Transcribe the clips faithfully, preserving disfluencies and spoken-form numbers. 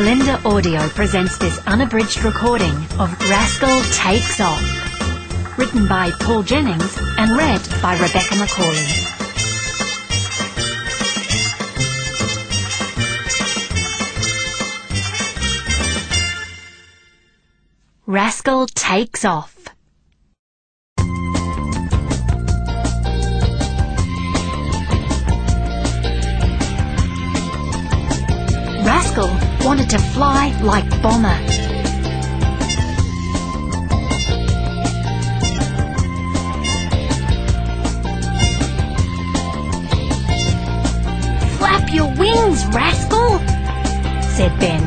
Melinda Audio presents this unabridged recording of Rascal Takes Off, written by Paul Jennings and read by Rebecca Macaulay. Rascal Takes Off. Rascal wanted to fly like Bomber. "Flap your wings, Rascal," said Ben.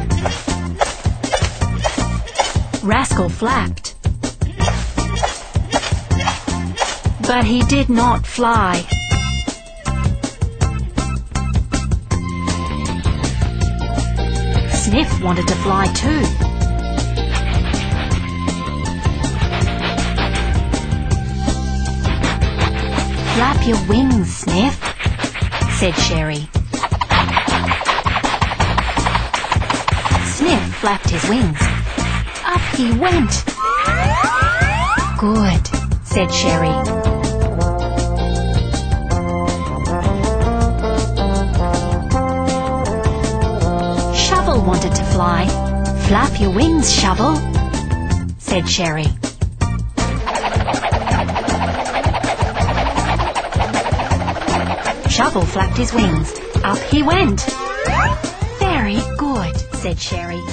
Rascal flapped, but he did not fly. Sniff wanted to fly too. "Flap your wings, Sniff," said Sherry. Sniff flapped his wings. Up he went. "Good," said Sherry. Shovel wanted to fly. "Flap your wings, Shovel," said Sherry. Shovel flapped his wings. Up he went. "Very good," said Sherry.